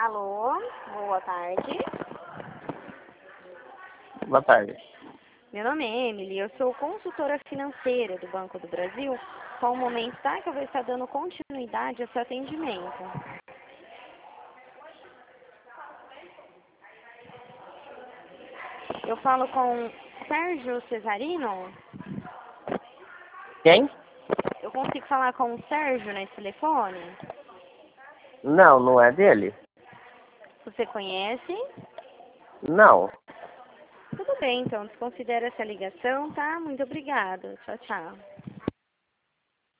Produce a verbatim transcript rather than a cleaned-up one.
Alô, boa tarde. Boa tarde. Meu nome é Emily, eu sou consultora financeira do Banco do Brasil. Só um momento, tá? Que eu vou estar dando continuidade ao seu atendimento. Eu falo com Sérgio Cesarino? Quem? Eu consigo falar com o Sérgio nesse telefone? Não, não é dele. Você conhece? Não. Tudo bem, então desconsidera essa ligação, tá? Muito obrigada. Tchau, tchau.